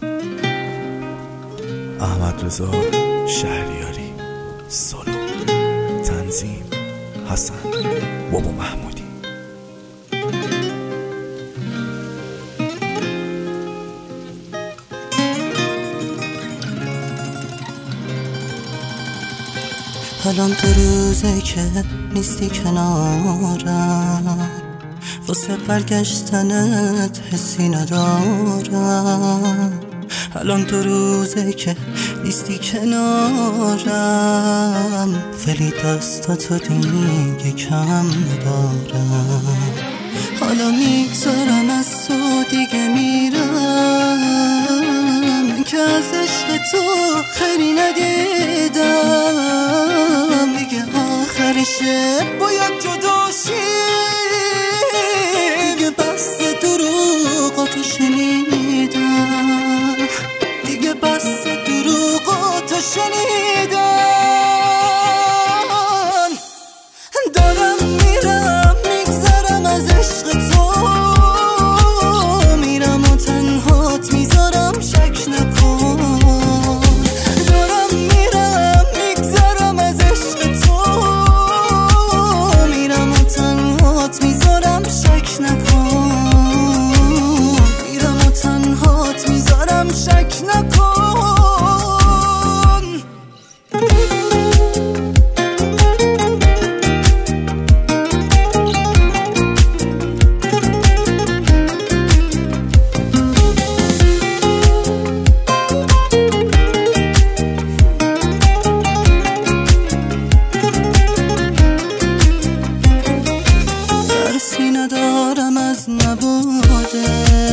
احمدرضا شهریاری، سولو، تنظیم حسن بابا محمودی. الان تو روزه که نیستی کنارم، واسه برگشتنت حسی ندارم. الان تو روزه که نیستی کنارم، ولی دستاتو دیگه کم ندارم. حالا میگذارم از تو دیگه میرم، که از عشق تو خیلی ندیدم. دیگه آخرشه باید جدا شی، دیگه بس دروغاتو شنیدم، دیگه بس دروغاتو شنیدم. دارم میرم میگذرم از عشق تو، میرم و تنهات میذارم شک نکن. دارم میرم میگذرم از عشق تو، میرم و تنهات میذارم شک نکن. میرم و تنهات میذارم شک نکن. ترسی ندارم از نبوده،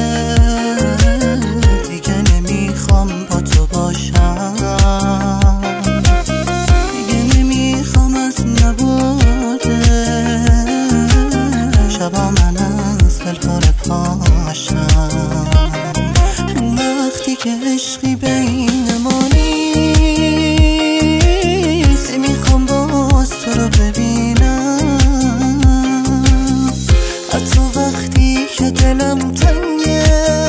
دیگه نمیخوام با تو باشم، دیگه نمیخوام از نبوده. شبا من از دلهاره پاشم، وقتی که عشقی بین ما نیست، نمیخوام باز تو رو ببینم. حتی وقتی که دلم تنگه،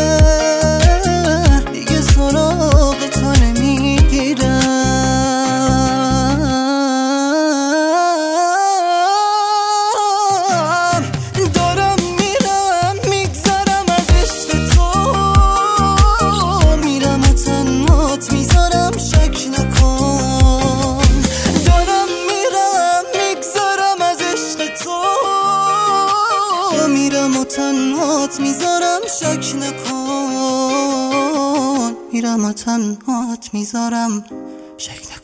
دیگه سراغ تو نمیگیرم. دارم میرم میگذرم از عشق تو، میرم و تنهات میذارم شک نکن. دارم میرم میگذرم از عشق تو، میرم و تنهات میذارم شک نکن. میرم و تنهات میذارم شک نکن.